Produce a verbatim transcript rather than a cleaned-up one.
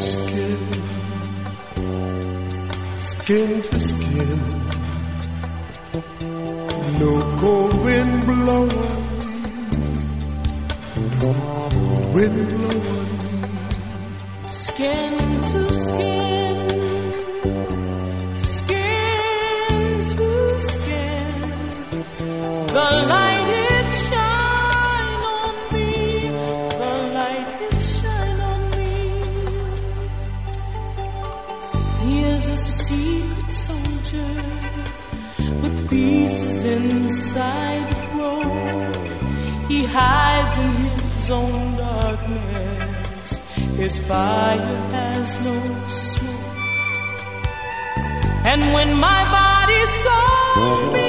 skin, skin to skin. No cold wind blowing, no cold wind blowing. Skin to skin, skin to skin. The light it shine on me, the light it shine on me. He is a secret soldier with pieces inside the road. He hides in his own darkness. His fire has no smoke. And when my body's so